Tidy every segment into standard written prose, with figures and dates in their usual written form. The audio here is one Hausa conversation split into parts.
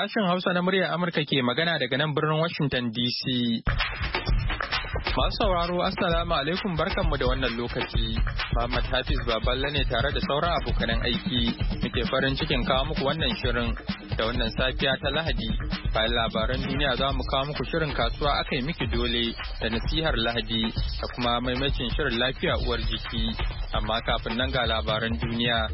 Sashen Hausa na muryar Amurka ke magana daga nan birnin Washington DC. Masu sauraro Assalamu alaikum barkanmu da wannan lokaci. Muhammad Hafiz Baballe ne tare da sauran abokanan aiki muke farin cikin kawo muku wannan shirin da wannan safiya ta Lahadi. Bayan labaran duniya za mu kawo muku shirin kasuwa aka yi miki dole da nasihar Lahadi da kuma maimacin shirin lafiya uwar jiki. Amma kafin nan ga labaran duniya.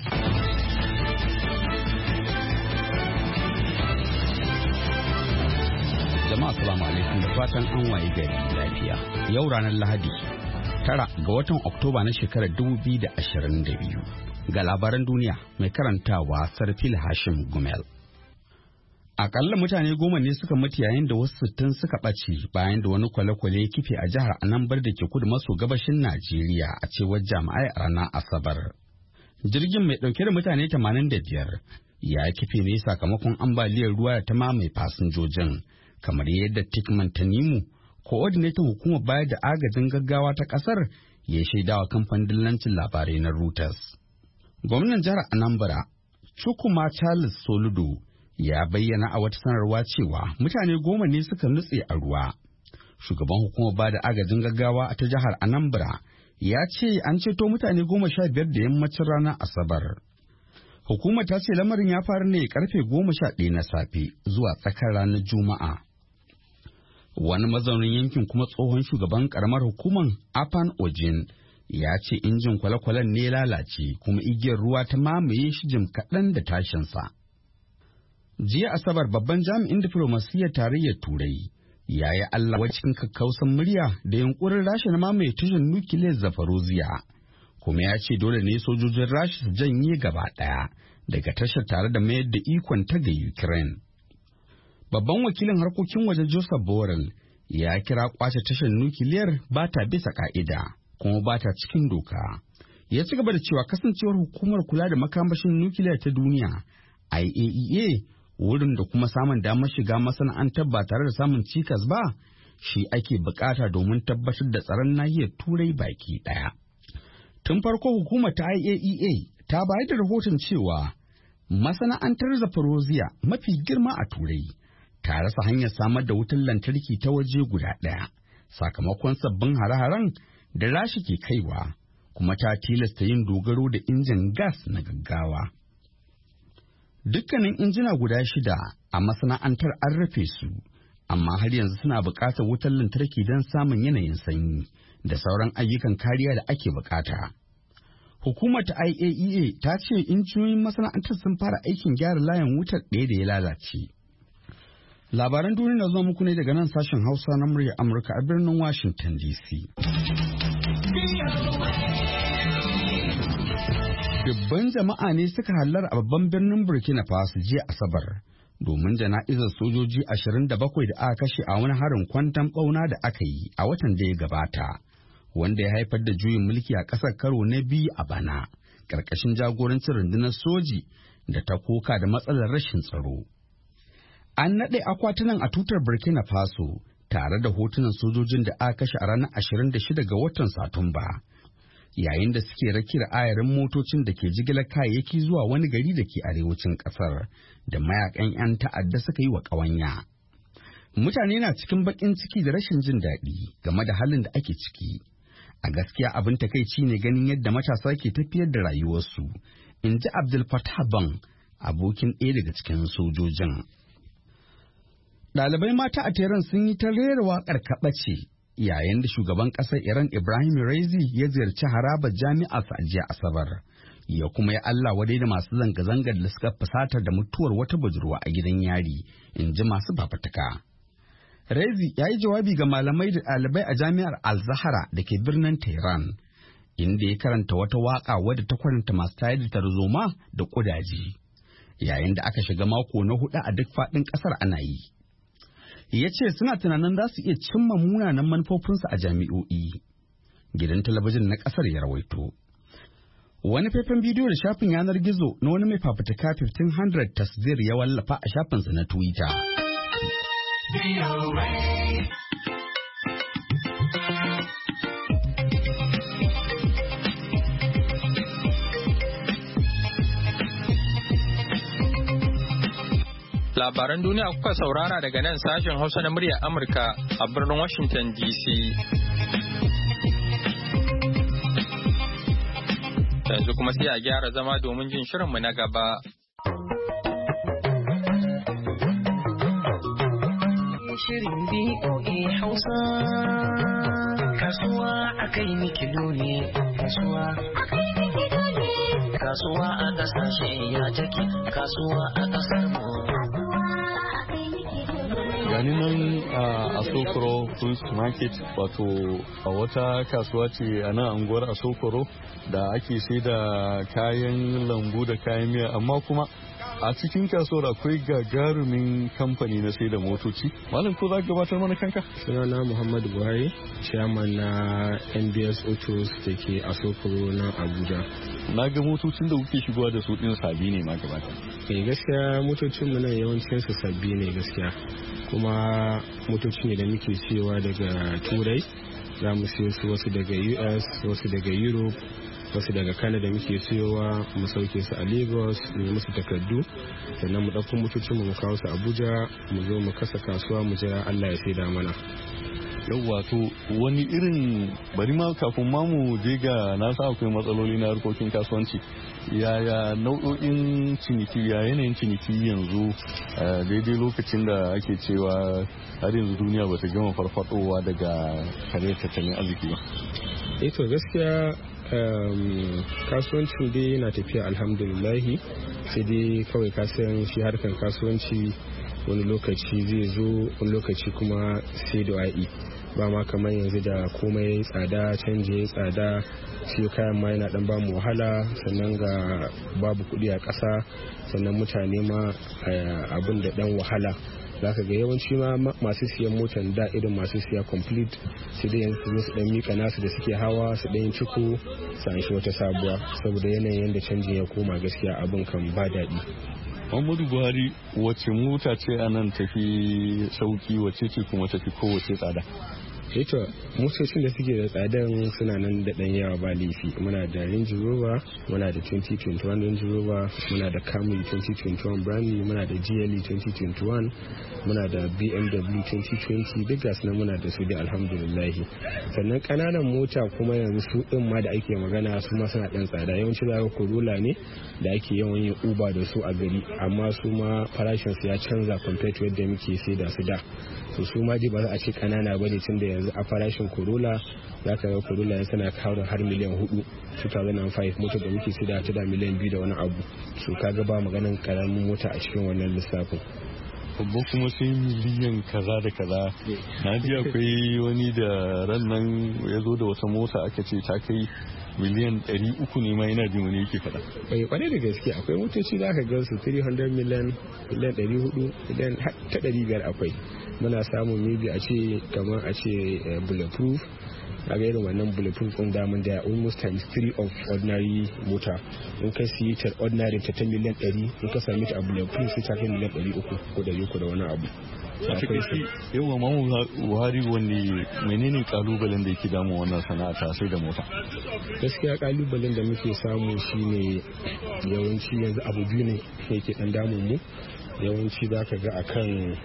Jama'a assalamu alaikum da fatan an waye gari lafiya. Yau ranar Lahadi 9 ga watan Oktoba na shekarar 2022. Ga labaran duniya mai karantawa Sarfil Hashim Gumel. Akalla mutane 10 ne suka mutu yayin da wasu 60 suka ɓace bayan da wani kwale-kwale ya kife a jihar Anambra da ke kudu maso gabashin Najeriya a cewar jami'ai a ranar Asabar. Jirgin mai ɗauke da mutane 85 ya kife ne sakamakon ambaliyar ruwa da ta mamaye fasinjojin. Kamar yadda Tikman Tanimu, coordinator hukumar bayar da agajin gaggawa ta kasar, ya shaidawa kamfanin dillancin labarai na Reuters. Gwamnan jihar Anambra, Chukwuma Charles Soludo, ya bayyana a wata sanarwa cewa mutane 10 ne suka nutse a ruwa. Shugaban hukumar bayar da agajin gaggawa ta jihar Anambra ya ce an ceto mutane 15 da yammacin ranar Asabar. Hukumar ta ce lamarin ya faru ne karfe 11 na safe zuwa tsakar ranar Juma'a. Wani mazaunin yankin kuma tsohon shugaban karamar hukumar Afan Ojin ya ce injin kwale-kwalen ne lalace kuma igiyar ruwa ta mamaye shi jim kaɗan da tashinsa. Jiya Asabar babban jami'in diflomasiyyar tarayyar Turai ya yi Allah wa cikin kakkausan murya da yunkurin Rasha na mamaye tashar nukiliyar Zaporozhye. Kuma ya ce dole ne sojojin Rasha su janye gaba ɗaya daga tashar tare da mayar da ikon ta ga Ukraine. Babban wakilin harkokin waje Joseph Borrell ya kira kwace tashar nukiliyar ba ta bisa ka'ida kuma ba ta cikin doka. Ya ci gaba da cewa kasancewar hukumar kula da makamashin nukiliyar ta duniya IAEA wurin da kuma samun damar shiga masana'antar ba tare da samun cikas ba shi ake bukata domin tabbatar da tsaron nahiyar Turai baki ɗaya. Tun farko hukumar ta IAEA ta bayar da rahoton cewa masana'antar Zaporozhye mafi girma a Turai ta rasa hanyar samar da wutar lantarki ta waje guda ɗaya sakamakon sabbin hare-haren da Rasha ke kaiwa kuma ta tilasta yin dogaro da injin gas na gaggawa. Dukkanin injina guda 6 a masana'antar an rufe su, amma har yanzu suna buƙatar wutar lantarki don samun yanayin sanyi da sauran ayyukan kariya da ake buƙata. Hukumar ta IAEA ta ce injiniyoyin masana'antar sun fara aikin gyara layin wutar ɗaya da ya lalace. Labaran duniya na zuwa muku ne daga nan sashen Hausa na murya Amurka a birnin Washington DC. Dubban jama'a ne suka hallara a babban birnin Burkina Faso jiya Asabar domin jana'izar sojoji 27 da aka kashe a wani harin kwantan ɓauna da aka yi a watan da ya gabata, wanda ya haifar da juyin mulki a ƙasar karo na biyu a bana, ƙarƙashin jagorancin rundunar soji da ta koka da matsalar rashin tsaro. An naɗe akwatunan a tutar Burkina Faso tare da hotunan sojojin da aka kashe a ranar 26 ga watan Satumba, yayin da suke rakiyar ayarin motocin da ke jigilar kayayyaki zuwa wani gari da ke arewacin ƙasar da mayakan 'yan ta'adda suka yi wa ƙawanya. Mutane na cikin baƙin ciki da rashin jin daɗi game da halin da ake ciki. A gaskiya abin takaici ne ganin yadda matasa ke tafiyar da rayuwarsu, in ji Abdul Fattah Ban, abokin ɗaya daga cikin sojojin. Ɗalibai mata a Tehran sun yi ta rera waƙar kaɓace yayin da shugaban ƙasar Iran Ibrahim Raisi ya ziyarci harabar jami'a a jiya Asabar. Ya kuma ya Allah wadai da masu zanga-zangar da suka fusatar da mutuwar wata budurwa a gidan yari, in ji masu fafutuka. Raisi ya yi jawabi ga malamai da ɗalibai a jami'ar Al-Zahra da ke birnin Tehran, inda ya karanta wata waƙa wadda ta kwanta masu tayar da tarzoma da ƙudaji, yayin da aka shiga mako na 4 a duk faɗin ƙasar ana yi. Ya ce suna tunanin za su iya cimma munanan manufofinsu a jami'o'i. Gidan talabijin na ƙasar ya rawaito. Wani faifan bidiyo da shafin yanar gizo na wani mai fafutuka 1500 Tasvir ya wallafa a shafinsa na Twitter. Labaran duniya kuka saurara daga nan sashen Hausa na muryar Amurka a birnin Washington DC. Yanzu kuma sai a gyara zama domin jin shirinmu na gaba. Shirin BOA Hausa. Kasuwa akai mikilo ne, kasuwa akai mikilo ne. Kasuwa a kasashe ya take, kasuwa a kasar mu. Gani nan a Asokoro Fruit Market, wato a wata kasuwa ce a nan anguwar Asokoro da ake sai da kayan lambu da kayan miya, amma kuma a cikin kasuwar akwai gagarumin kamfani na sai da motoci. Malam, ko za ka gabatar mana kanka? Sunana Muhammadu Buhari, chairman na NBS Autos da ke Asokoro na Abuja. Na ga motocin da kuke shigowa da su din sabi ne ma gaba. Gaskiya motocin mu nan yawancin su sabbi ne gaskiya. Kuma motoci ne da muke siyowa daga Turai. Za mu siyo su wasu daga US, wasu daga Europe, wasu daga Canada muke siyowa, mu sauke su a Lagos, mu musu takardu, sannan mu ɗauko motocin mu kawo su Abuja, mu zo mu kasa kasuwa, mu jira Allah ya saida mana. Yawwa, to wani irin, bari ma kafin ma mu je ga, na sa akwai matsaloli na harkokin kasuwanci, yaya nau'o'in ciniki, ya yanayin ciniki yanzu daidai lokacin da ake cewa har yanzu duniya bata gama farfadowa daga kare tattalin arziki ba? To gaskiya kasuwancin dai yana tafiya alhamdulillahi, sai dai kawai kasan shi harkar kasuwanci wani lokaci zai zo, wani lokaci kuma sai da wa'i. Ba ma kamar yanzu da komai tsada, canji tsada, siyo kayan ma yana dan bamu wahala, sannan ga babu kuɗi a ƙasa, sannan mutane ma abin da dan wahala. Zaka ga yawanci ma masu siyan motan da irin masu siya complete sai dai yanzu su dan mika nasu da suke hawa su dan ciko su shi wata sabuwa, saboda yanayin yadda canjin ya koma gaskiya abin kan ba daɗi. Muhammadu Buhari, wace mota ce a nan tafi sauki, wace ce kuma tafi kowace tsada? To motocin da suke da tsadan suna nan da ɗan yawa ba laifi. Muna da Range Rover, muna da 2021 Range Rover, muna da Camry 2021 brand new, muna da GLE 2021, muna da BMW 2020, duk gasu nan muna da su da alhamdulillahi. Sannan kananan mota kuma yanzu su din ma da ake magana su ma suna ɗan tsada. Yawanci za ka Corolla ne da ake yawan yin Uber da su a gari, amma su ma farashin su ya canza compared to yadda muke sai da su da. Su ma ji ba za a ce kanana bane, tun da yanzu a farashin Corolla za ka ga Corolla yanzu tana kawo har miliyan 4 2005, motar da muke sai da ta da miliyan 2 da wani abu. Su kaga ba maganin karamin mota a cikin wannan lissafin. Babba kuma sai miliyan kaza da kaza. Na ji akwai wani da ran nan ya zo da wata mota aka ce ta kai miliyan 300 ne ma, yana jin wani yake faɗa. Kwarai da gaske akwai motoci da aka ga su 300 miliyan, miliyan 400, miliyan ta 500 akwai. Muna samun maybe a ce kamar a ce bulletproof, a ga irin wannan bulletproof ɗin damun da almost times 3 of ordinary mota. In ka siyi ta ordinary ta miliyan 100, in ka sami ta a bulletproof sai ta kai miliyan 300 ko 300 da wani abu. Yawa Mamu Buhari, wani menene kalubalen da yake damu wannan sana'a ta sai da mota? Gaskiya kalubalen da muke samu shine yawanci yanzu abu biyu ne yake dan damun mu. Yawanci za ka ga akan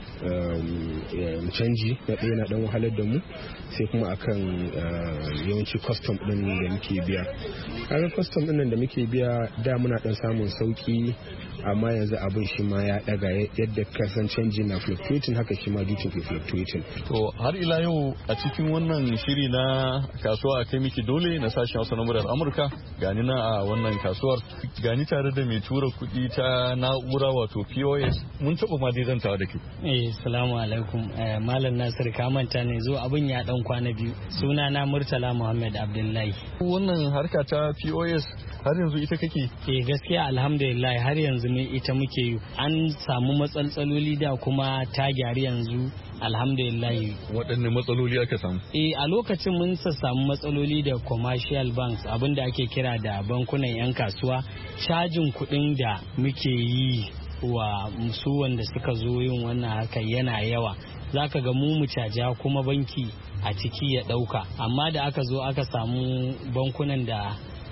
canji na ɗaya na ɗan wahalar da mu, sai kuma akan yawanci custom ɗin da muke biya. Kaga custom ɗin da muke biya da muna ɗan samun sauki, amma yanzu abin shi ma ya daga yadda kasan canji na fluctuating, haka shi ma duty ke fluctuating. To har ila yau a cikin wannan shiri na kasuwa a kai miki dole na sashen Hausa na murar Amurka, gani na a wannan kasuwar, gani tare da mai tura kuɗi ta na'ura wato POS. Mun taɓa ma dai zantawa da ke. Salamu alaikum. Malam Nasir, ka manta ne zo abin ya dan kwana biyu. Suna na Murtala Muhammad Abdullahi. Wannan harka ta POS har yanzu ita kake? Gaskiya alhamdulillah har yanzu ne ita muke yi. An samu matsaloli da kuma ta gyari yanzu alhamdulillah. Waɗanne matsaloli aka samu? A lokacin mun samu matsaloli da commercial banks, abinda ake kira da bankunan 'yan kasuwa, cajin kuɗin da muke yi wa su wanda suka zo yin wannan harkar yana yawa. Zaka ga mu caja kuma banki a ciki ya ɗauka, amma da aka zo aka samu bankunan da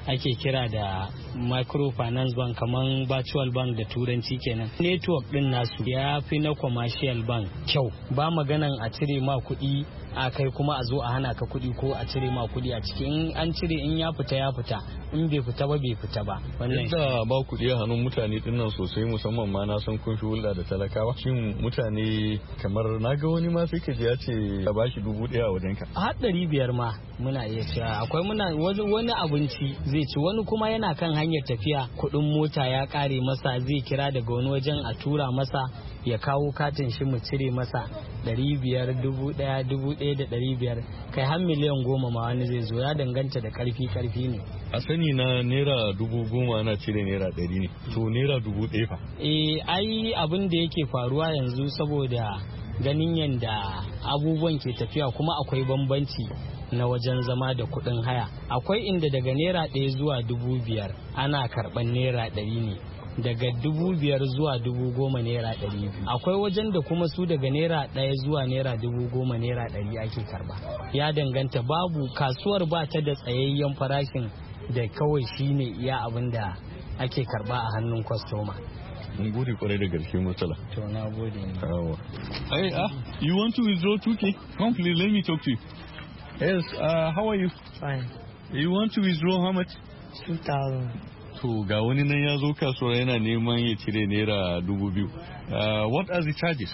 ake kira da microfinance bank kaman virtual bank da turanci kenan. Network din nasu ya fi na commercial bank kyau, ba maganan a cire ma kuɗi a kai kuma a zo a hana ka kuɗi ko a cire ma kuɗi a ciki. In an cire in ya fita ya fita, in bai fita ba bai fita ba. Yadda ba kuɗi a hannun mutane dinnan sosai, musamman ma na san kun fi hulɗa da talakawa. Shin mutane kamar na ga wani ma sai ka ji ya ce ka bashi 1,000 a wajenka. Har 500 ma muna iya cewa akwai wani abinci zai ci, wani kuma yana kan hanyar tafiya kuɗin mota ya ƙare masa, zai kira daga wani wajen a tura masa ya kawo katin shi mu cire masa 500, 1,000, 1,500 kai har miliyan 10 ma wani zai zo, ya danganta da karfi ne. A sani na naira 10,000 ana cire naira 100 ne, to naira 1,000 fa. Ai abin da yake faruwa yanzu saboda ganin yadda abubuwan ke tafiya kuma akwai bambanci na wajen zama da kuɗin haya. Akwai inda daga naira 1 zuwa 5,000 ana karɓar naira 100 ne, daga 5,000 zuwa 10,000 naira 200. Akwai wajen da kuma su daga naira 1 zuwa naira 10,000 naira 100 ake karba. Ya danganta, babu kasuwar ba ta da tsayayyen farashin da kawai shine iya abin da ake karba a hannun kwastoma. Mun gode kwarai da gaske Murtala. To na gode ne. Hey, you want to withdraw 2K? Come please, let me talk to you. Yes, how are you? Fine. You want to withdraw how much? 2,000. To ga wani nan ya zo kasuwa yana neman ya cire naira 2,000. What are the charges?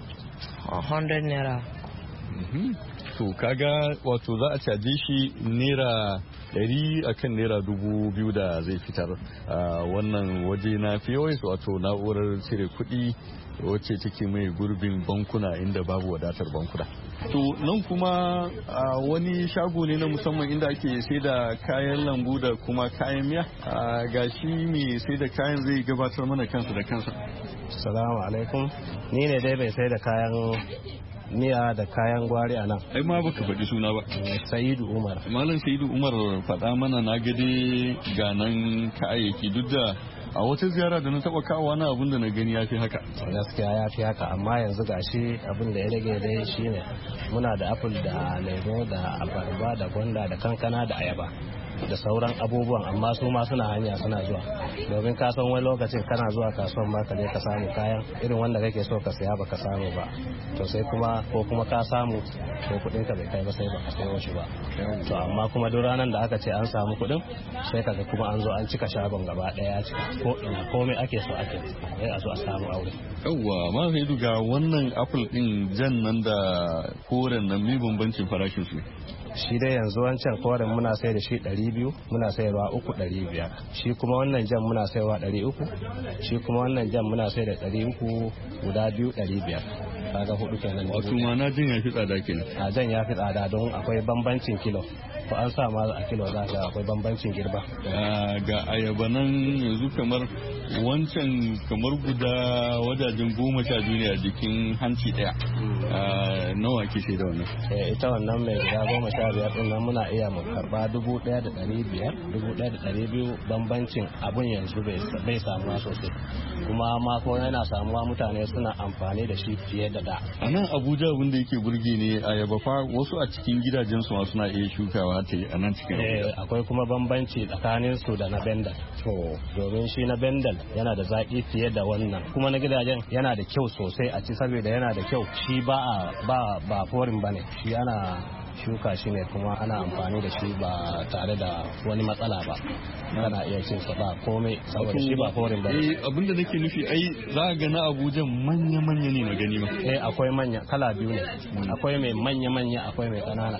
100 naira. To kaga wato za a caje shi naira 100 akan naira 2,000 da zai fitar wannan waje na POS, wato na'urar cire kuɗi wacce take mai gurbin bankuna inda babu wadatar bankuna. To nan kuma wani shago ne na musamman inda ake sai da kayan lambu da kuma kayan miya. Ga shi mai sai da kayan zai gabatar mana kansa da kansa. Salamu alaikum, ni ne dai bai sai da kayan miya da kayan gwari a nan. Ai ma baka faɗi suna ba. Sa'idu Umar. Malam Sa'idu Umar, faɗa mana, na gade ga nan kayayyaki, duk da a wata ziyara da na taba kawo na abin da na gani ya fi haka. Gaskiya ya fi haka, amma yanzu gashi abin da ya rage dai shine muna da apple da lemo da abarba da gwanda da kankana da ayaba da sauran abubuwan, amma su ma suna hanya suna zuwa, domin ka san wani lokacin kana zuwa kasuwan ma ka je ka samu kayan irin wanda kake so ka saya baka samu ba, to sai kuma ko kuma ka samu ko kudin ka bai kai ba sai baka sayo shi ba. To amma kuma duk ranar da aka ce an samu kudin sai kaga kuma an zo an cika shagon gaba daya, cika ko ina komai ake so ake sai a zo a samu aure. Yawwa, ma sai duga wannan apple din jan nan da koren nan, me bambancin farashin su? Shi dai yanzu wancan koren muna sai da shi 200, muna sayarwa 300. Shi kuma wannan jan muna sayarwa 300, shi kuma wannan jan muna sai da 300 guda 2,500. Kaga hudu kenan. Wato ma na jan ya fi tsada kenan. A jan ya fi tsada don akwai bambancin kilo. Ko an sa ma a kilo za ga akwai bambancin girba. Ga ayaba nan yanzu kamar wancan kamar guda wajajen 12 ne a jikin hanci daya. Nawa ke sai da wannan? Ita wannan mai guda 15 din nan muna iya mu karba 1,500, 1,200. Bambancin abun yanzu bai samuwa sosai, kuma ma ko yana samuwa mutane suna amfani da shi fiye da da. A nan Abuja abin da yake burge ne ayaba fa wasu a cikin gidajen su ma suna iya shukawa ta yi a nan cikin Abuja. Akwai kuma bambanci tsakanin su da na bendal. To domin shi na bendal yana da zaki fiye da wannan, kuma na gidajen yana da kyau sosai a ci saboda yana da kyau. Shi ba forin bane, shi ana shuka shi ne kuma ana amfani da shi ba tare da wani matsala ba, kana iya cin sa ba komai saboda shi ba forin ba. Abinda nake nufi ai za ga na Abuja manya ne na gani ma. Akwai manya kala biyu ne, akwai mai manya akwai mai kanana.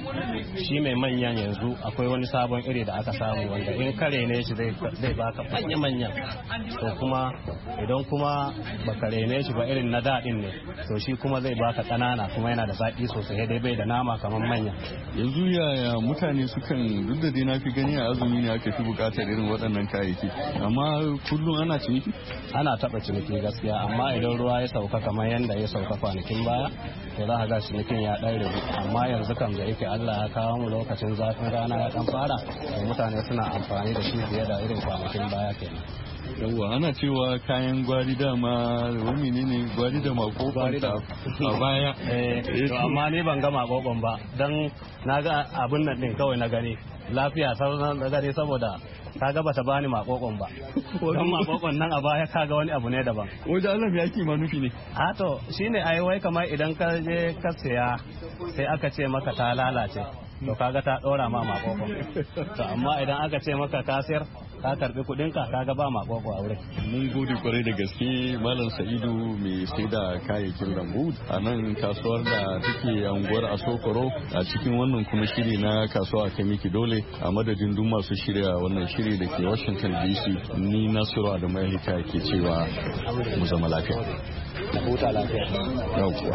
Shi mai manyan yanzu akwai wani sabon iri da aka samu wanda in kare ne shi zai baka manya. To kuma idan kuma baka rene shi ba irin na daɗin ne, to shi kuma zai baka kanana kuma yana da zaki sosai, dai bai da nama kamar manya. Yanzu yaya mutane sukan, duk da dai na fi gani a azumi ne aka fi bukatar irin waɗannan kayayyaki, amma kullum ana ciniki? Ana taɓa ciniki gaskiya, amma idan ruwa ya sauka kamar yadda ya sauka kwanakin baya, to za a ga cinikin ya ɗan rabu. Amma yanzu kam da yake Allah ya kawo mu lokacin zafin rana ya ɗan fara, to mutane suna amfani da shi fiye da irin kwanakin baya kenan. Yawwa, ana cewa kayan gwari dama wani ne gwari da makokon a baya. To amma ni ban ga makokon ba, don na ga abin nan din kawai na gani lafiya sauran da gare saboda kaga bata bani makokon ba don makokon nan a baya kaga wani abu ne daban. Wajen Allah ya ki manufi ne. A to shine ai wai kamar idan ka je ka siya sai aka ce maka ta lalace to kaga ta dora ma makokon. To amma idan aka ce maka ka sayar ka karbi kudin ka kaga ba makoko a wurin. Mun gode kwarai da gaske Malam Sa'idu mai sai da kayayyakin lambu a nan kasuwar da take anguwar Asokoro a cikin wannan kuma shiri na kasuwa a Miki Dole a madadin duk masu shirya wannan shiri da ke Washington DC ni Nasiru Adamu Hika ke cewa mu zama lafiya. Huta lafiya. Yauwa.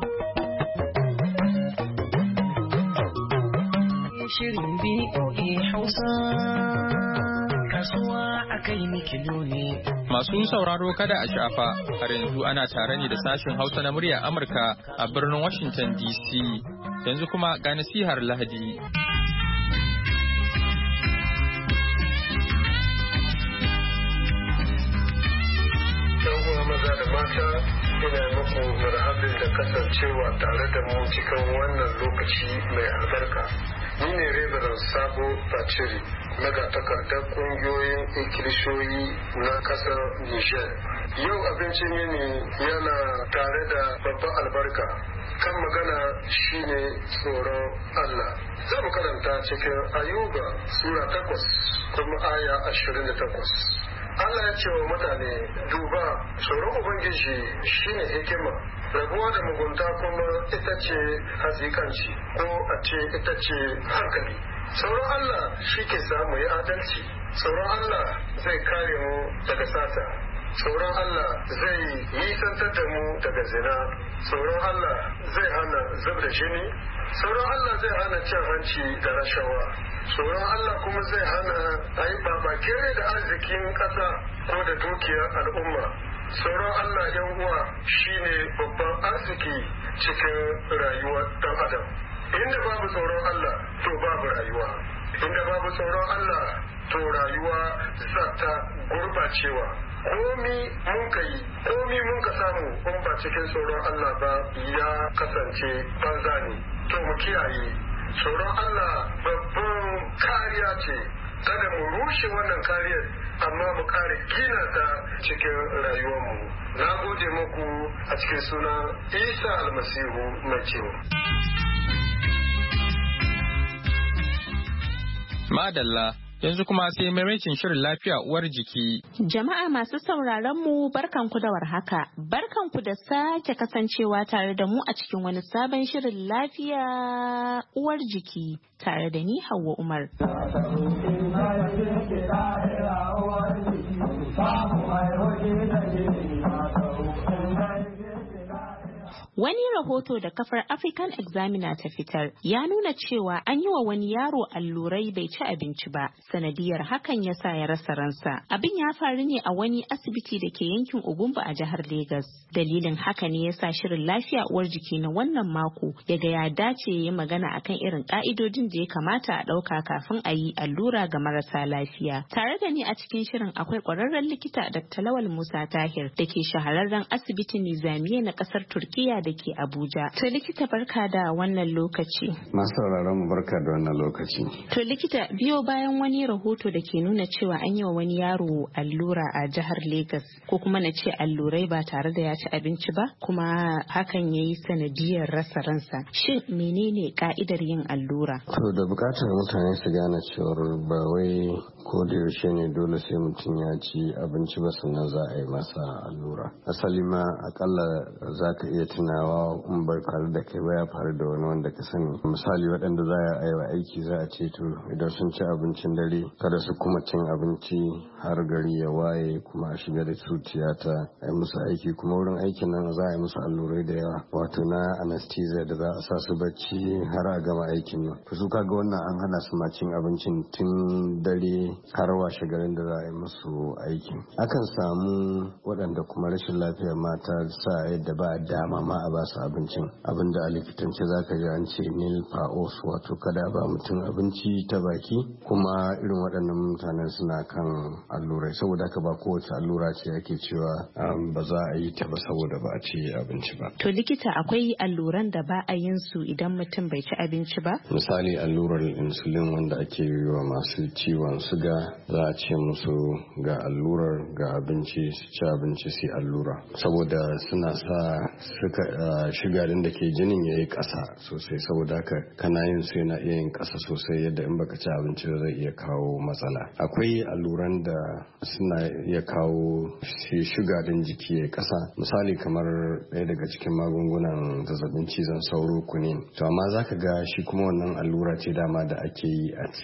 Shirin BOA Hausa kasuwa akai mikilo ne. Masu sauraro kada a shafa har yanzu ana tare ne da sashen Hausa na muryar Amurka a birnin Washington DC. Yanzu kuma ga nasihar Lahadi. Yan maza da mata ina muku marhabin da kasancewa tare da mu cikin wannan lokaci mai albarka. Ni ne Reverend Sabo Baciri, magatakardar kungiyoyin ikilishoyi na kasar Niger. Yau abincin yini yana tare da babban albarka. Kan magana shine tsoron Allah. Za mu karanta cikin Ayuba Sura 8 kuma aya 28. Allah ya ce wa mutane, duba, tsoron Ubangiji shine hikima, rabuwa da mugunta kuma ita ce hazikanci ko a ce ita ce hankali. Tsoron Allah shi ke samu yi adalci, tsoron Allah zai kare mu daga sata, tsoron Allah zai nisantar da mu daga zina, tsoron Allah zai hana zub da jini, tsoron Allah zai hana cin hanci da rashawa. Tsoron Allah kuma zai hana a yi babakere da arzikin ƙasa ko da dukiyar al'umma. Tsoron Allah yan uwa shine babban arziki cikin rayuwar ɗan adam. Inda babu tsoron Allah to babu rayuwa. Inda babu tsoron Allah to rayuwa za ta gurbacewa. Komi mun ka yi, komi mun ka samu in ba cikin tsoron Allah ba ya kasance banza ne. To mu kiyaye. Tsoron Allah babban kariya ce, kada mu rushe wannan kariyar amma mu kare gina ta cikin rayuwarmu. Na gode muku a cikin suna Isa Almasihu mai cewa. Madalla, yanzu kuma sai maimakin shirin lafiya uwar jiki. Jama'a masu sauraron mu barkanku da warhaka. Barkanku da sake kasancewa tare da mu a cikin wani sabon shirin lafiya uwar jiki tare da ni Hauwa Umar. Wani rahoto da kafar African Examiner ta fitar ya nuna cewa an yi wa wani yaro allurai bai ci abinci ba, sanadiyar hakan ya sa ya rasa ransa. Abin ya faru ne a wani asibiti da ke yankin Ugumba a jihar Legas. Dalilin haka ne ya sa shirin lafiya uwar jiki na wannan mako ya ga ya dace ya yi magana akan irin ka'idojin da ya kamata a ɗauka kafin a yi allura ga marasa lafiya. Tare da ni a cikin shirin akwai ƙwararren likita Dr. Lawal Musa Tahir da ke shahararren asibitin Nizamiya na ƙasar Turkiya da ke Abuja. To likita barka da wannan lokaci. Masu sauraron mu barka da wannan lokaci. To likita biyo bayan wani rahoto da ke nuna cewa an yi wa wani yaro allura a jihar Legas ko kuma na ce allurai ba tare da ya ci abinci ba kuma hakan ya yi sanadiyar rasa ransa. Shin menene ka'idar yin allura? To da bukatar mutane su gane cewar ba wai ko da yaushe ne dole sai mutum ya ci abinci ba sannan za a yi masa allura. Asali ma akalla za ka iya tunawa in bai faru da kai ba ya faru da wani wanda ka sani. Misali waɗanda za a yi wa aiki za a ce to idan sun ci abincin dare kada su kuma cin abinci har gari ya waye kuma a shiga da su tiyata a yi musu aiki kuma wurin aikin nan za a yi musu allurai da yawa wato na anesthesia da za a sa su bacci har a gama aikin nan. Su kaga wannan an hana su ma cin abincin tun dare har washe garin da za a yi musu aikin. Akan samu waɗanda kuma rashin lafiyar mata sa yadda ba dama ma a ba su abincin. Abinda a likitance za ka ji an ce nil paos, wato kada ba mutum abinci ta baki, kuma irin waɗannan mutanen suna kan allurai, saboda haka ba kowace allura ce ake cewa ba za a yi ta ba saboda ba a ci abinci ba. To likita, akwai alluran da ba a yin su idan mutum bai ci abinci ba? Misali allurar insulin wanda ake yi wa masu ciwon suga, za a ce musu ga allurar ga abinci, su ci abinci su allura, saboda suna sa shiga din da ke jinin ya yi ƙasa sosai, saboda haka kana yin su yana iya yin ƙasa sosai yadda in baka ci abinci ba zai iya kawo matsala. Akwai alluran da suna iya kawo shiga din jiki ya ƙasa, misali kamar ɗaya daga cikin magungunan zazzabin cizon sauro kunin. To amma zaka ga shi kuma wannan allura ce dama da ake yi a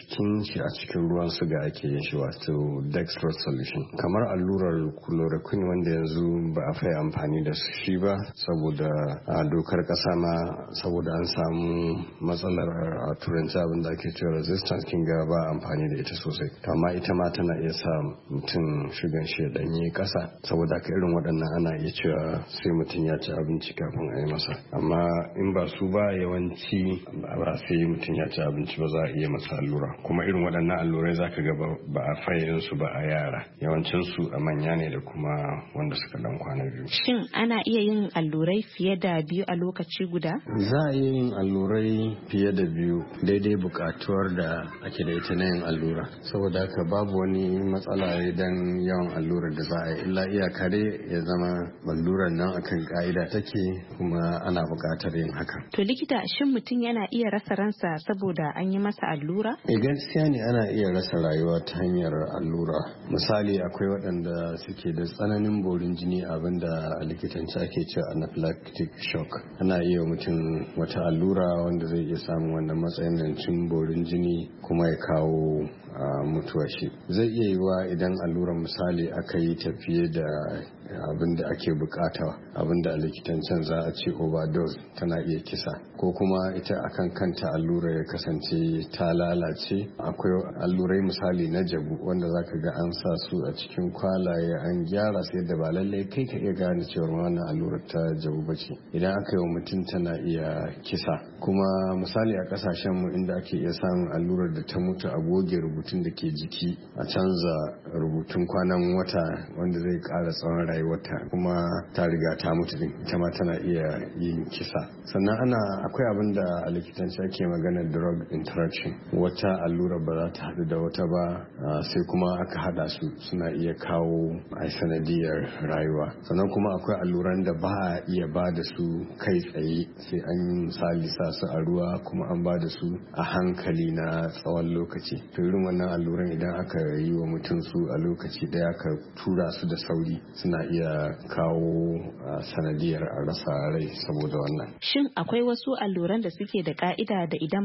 cikin ruwan suga ake yin shi, wato dextrose solution. Kamar allurar chloroquine wanda yanzu ba a fai amfani da shi ba saboda a dokar kasa ma, saboda an samu matsalar a turanci abin da ake cewa resistance, kin ga ba amfani da ita sosai. To amma ita ma tana iya sa mutum shugan shi ya danye kasa, saboda haka irin waɗannan ana iya cewa sai mutum ya ci abinci kafin a yi masa. Amma in ba su ba, yawanci ba sai mutum ya ci abinci ba za a iya masa allura. Kuma irin waɗannan allurai zaka ga ba a fayin su ba a yara, yawancin su a manya ne da kuma wanda suka dan kwana biyu. Shin ana iya yin allurai fiye da biyu a lokaci guda? Za a iya yin allurai fiye da biyu daidai bukatuwar da ake da ita na yin allura, saboda haka babu wani matsala idan yawan allurar da za a yi, illa iyaka dai ya zama allurar nan akan ka'ida take kuma ana bukatar yin haka. To likita, shin mutum yana iya rasa ransa saboda an yi masa allura? Gaskiya ne ana iya rasa rayuwa ta hanyar allura. Misali akwai waɗanda suke da tsananin borin jini, abinda a likitanci ake cewa anaphylactic shock. Ana iya mutum wata allura wanda zai iya samun wannan matsanancin borin jini kuma ya kawo mutuwa shi. Zai iya yiwa idan allurar misali aka yi tafiye da abin da ake bukata, abin da a likitancen za a ce overdose, tana iya kisa, ko kuma ita akan kanta allura ya kasance ta lalace. Akwai allurai misali na jabu wanda zaka ga an sa su a cikin kwalaye an gyara su yadda ba lallai kai ka iya gane cewa wannan allurar ta jabu bace. Idan aka yi wa mutum tana iya kisa. Kuma misali a kasashen mu inda ake iya samun allurar da ta mutu, a goge rubutun da ke jiki, a canza rubutun kwanan wata wanda zai ƙara tsawon rayuwarta, kuma ta riga ta mutu din, ita ma tana iya yin kisa. Sannan akwai abin da a likitanci ake magana drug interaction, wata allura ba za ta haɗu da wata ba, sai kuma aka haɗa su, suna iya kawo sanadiyar rayuwa. Sannan kuma akwai alluran da ba a iya ba da su kai tsaye, sai an yi misali sa su a ruwa kuma an ba da su a hankali na tsawon lokaci. To irin wannan alluran idan aka yi wa mutum su a lokaci ɗaya, ka tura su da sauri, suna iya kawo sanadiyar a rasa rai saboda wannan. Shin akwai wasu alluran da suke da ka'ida da idan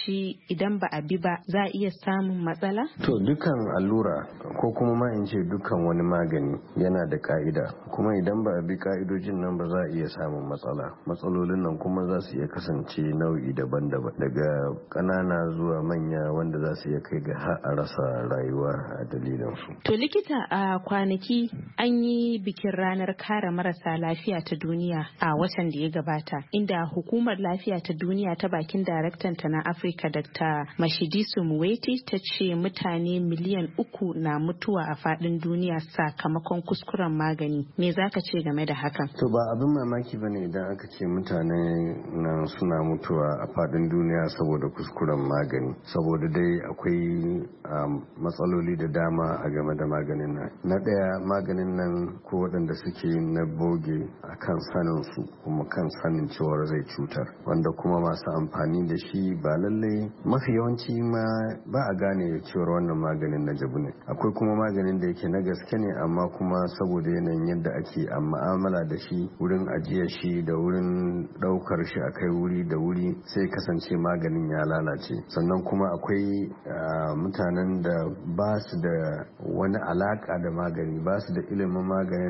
ba a bi ba za a iya samun matsala? To dukan allura ko kuma ma in ce dukan wani magani yana da ka'ida, kuma idan ba a bi ka'idojin nan ba za a iya samun matsala. Matsalolin nan kuma za su iya kasance nau'i daban-daban, daga ƙanana zuwa manya, wanda za su iya kai ga har a rasa rayuwa a dalilin su. To likita, a kwanaki an yi bikin ranar kare marasa lafiya ta duniya a watan da ya gabata, inda hukumar lafiya ta duniya ta bakin daraktanta na Afirka, Dr. Mashidiso Moeti, ta ce mutane miliyan 3 na mutuwa a faɗin duniya sakamakon kuskuren magani. Me za ka ce game da hakan? To ba abin mamaki bane idan aka ce mutane nan suna mutuwa a faɗin duniya saboda kuskuren magani, saboda dai akwai matsaloli da dama a game da maganin nan. Na ɗaya, maganin nan ko waɗanda suke na boge a kan sanin su, kuma kan sanin cewar zai cutar, wanda kuma masu amfani da shi ba lallai, mafi yawanci ma ba a gane cewar wannan maganin na jabu ne. Akwai kuma maganin da yake na gaske ne, amma kuma saboda yanayin yadda ake mu'amala da shi, wurin ajiyar shi da wurin ɗaukar shi a kai wuri da wuri, sai kasance maganin ya lalace. Sannan kuma akwai mutanen da ba su da wani alaka da magani, ba su da ilimin maganin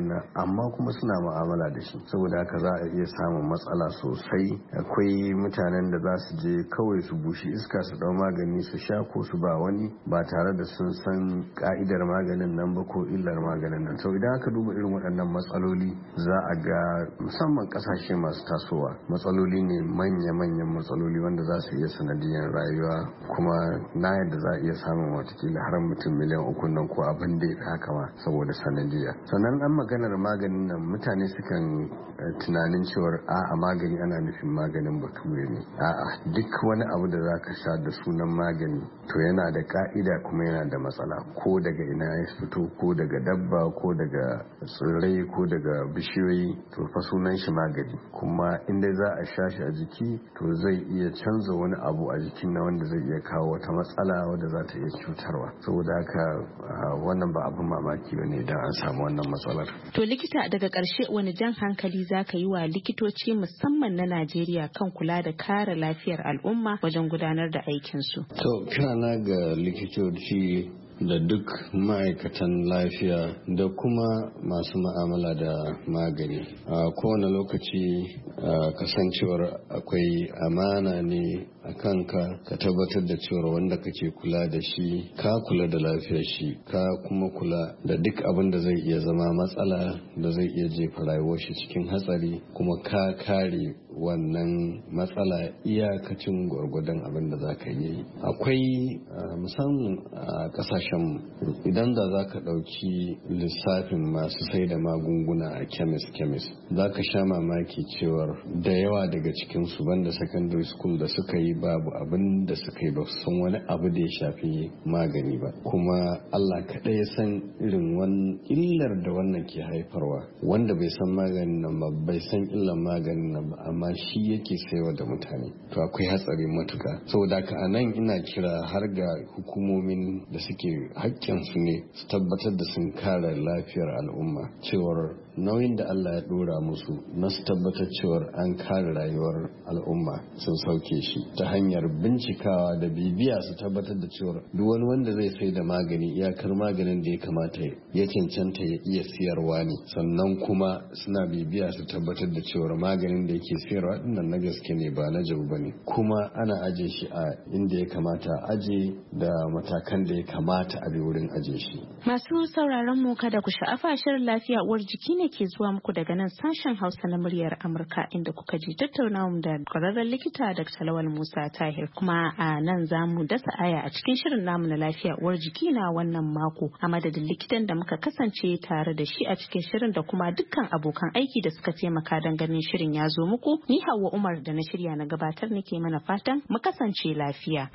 maganin nan amma kuma suna mu'amala da shi, saboda haka za a iya samun matsala sosai. Akwai mutanen da za su je kawai su bushe iska su dau magani su sha ko su ba wani ba tare da sun san ka'idar maganin nan ba ko illar maganin nan. Sau idan aka duba irin waɗannan matsaloli za a ga musamman ƙasashe masu tasowa matsaloli ne manya-manyan matsaloli wanda za su iya sanadiyar rayuwa, kuma na yadda za a iya samun watakila har mutum miliyan 3 nan ko abin da ya haka ma saboda sanadiyya. Sannan an maganar maganin nan mutane sukan tunanin cewar a'a magani ana nufin maganin bature ne. A'a, duk wani abu da za ka sha da sunan magani to yana da ka'ida kuma yana da matsala, ko daga ina ya fito, ko daga dabba, ko daga tsirrai, ko daga bishiyoyi, to fa sunan shi magani. Kuma inda za a sha shi a jiki to zai iya canza wani abu a jikin na wanda zai iya kawo wata matsala wadda za ta iya cutarwa. Saboda haka wannan ba abin mamaki ba ne idan an samu wannan matsalar. To likita, daga ƙarshe wani jan hankali za ka yi wa likitoci musamman na Najeriya kan kula da kare lafiyar al'umma wajen gudanar da aikinsu? To kirana ga likitoci da duk ma'aikatan lafiya da kuma masu ma'amala da magani a kowane lokaci kasancewar akwai amana ne a kanka ka tabbatar da cewar wanda kake kula da shi ka kula da lafiyar shi, ka kuma kula da duk abin da zai iya zama matsala da zai iya jefa rayuwar shi cikin hatsari, kuma ka kare wannan matsala iyakacin gwargwadon abin da za ka yi. Akwai musamman a kasashen idan da za ka ɗauki lissafin masu sai da magunguna a kemis za ka sha mamaki cewar da yawa daga cikinsu banda secondary school da suka yi babu abin da suka yi ba san wani abu da ya shafi magani ba, kuma Allah kaɗai ya san irin wani illar da wannan ke haifarwa. Wanda bai san maganin nan ba bai san illar maganin nan ba, amma shi yake saiwa da mutane, to akwai hatsari matuka. Saboda haka a nan ina kira har ga hukumomin da suke haƙƙinsu ne su tabbatar da sun kare lafiyar al'umma, cewar nauyin da Allah ya dora musu na su tabbatar cewar an kare rayuwar al'umma sun sauke shi ta hanyar bincikawa da bibiya, su tabbatar da cewar duk wani wanda zai sai da magani iyakar maganin da ya kamata ya cancanta ya iya siyarwa ne, sannan kuma suna bibiya su tabbatar da cewar maganin da yake siyarwa dinnan na gaske ne ba na jabu bane, kuma ana aje shi a inda ya kamata aje da matakan da ya kamata a bi wurin aje shi. Masu sauraron mu kada ku sha'afa, shirin lafiya uwar jiki ne ke zuwa muku daga nan sashen Hausa na muryar Amurka, inda kuka ji tattaunawa da kwararren likita Dr. Lawal Musa Tahir. Kuma a nan za mu dasa aya a cikin shirin namu na lafiya uwar jiki na wannan mako, a madadin likitan da muka kasance tare da shi a cikin shirin da kuma dukkan abokan aiki da suka taimaka don ganin shirin ya zo muku. Ni Hauwa Umar da na shirya na gabatar nake mana fatan mu kasance lafiya.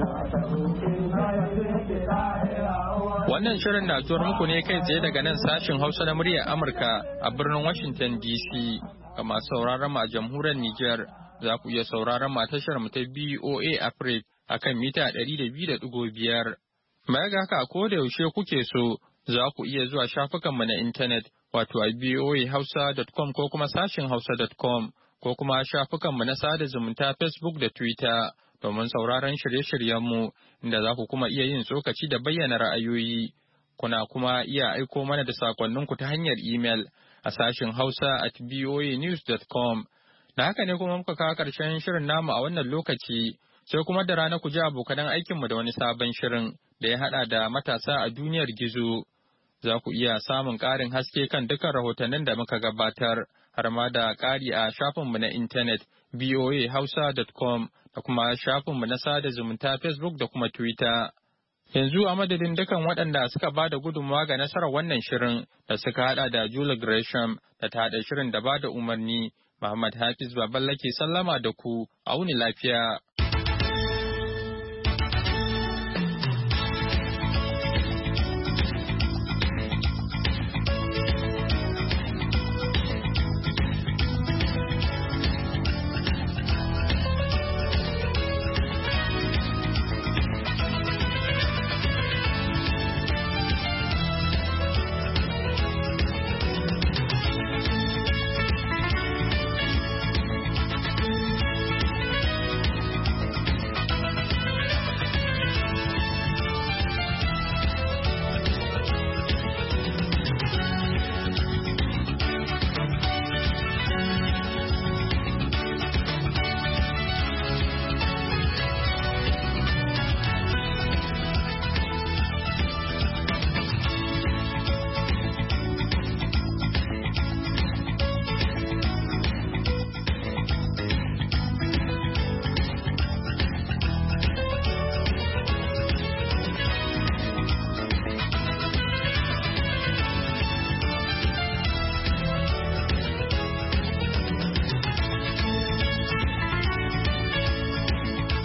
Wannan shirin na zuwar muku ne kai tsaye daga nan sashin Hausa na muryar Amurka a birnin Washington DC. Ga masu sauraron mu a jamhuriyar Nijar za ku iya sauraron mu a tashar mu ta BOA Africa akan mita 200.5. Baya ga haka ko da yaushe kuke so za ku iya zuwa shafukan mu na intanet wato a boahausa.com ko kuma sashin hausa.com ko kuma shafukan mu na sada zumunta Facebook da Twitter domin sauraron shirye-shiryen mu, inda za ku kuma iya yin tsokaci da bayyana ra'ayoyi. Kuna kuma iya aiko mana da sakonninku ta hanyar email a sashin hausa@boanews.com. Da haka ne kuma muka kawo ƙarshen shirin namu a wannan lokaci, sai kuma da rana ku ji abokanan aikinmu da wani sabon shirin da ya haɗa da matasa a duniyar gizo. Za ku iya samun ƙarin haske kan dukkan rahotannin da muka gabatar, har ma da ƙari a shafinmu na intanet boahausa.com da kuma shafinmu na sada zumunta Facebook da kuma Twitter. Yanzu a madadin dukan waɗanda suka ba da gudunmawa ga nasarar wannan shirin da suka haɗa da Julie Gresham da ta haɗa shirin da ba da umarni, Muhammad Hafiz Baballa ke sallama da ku, a wuni lafiya.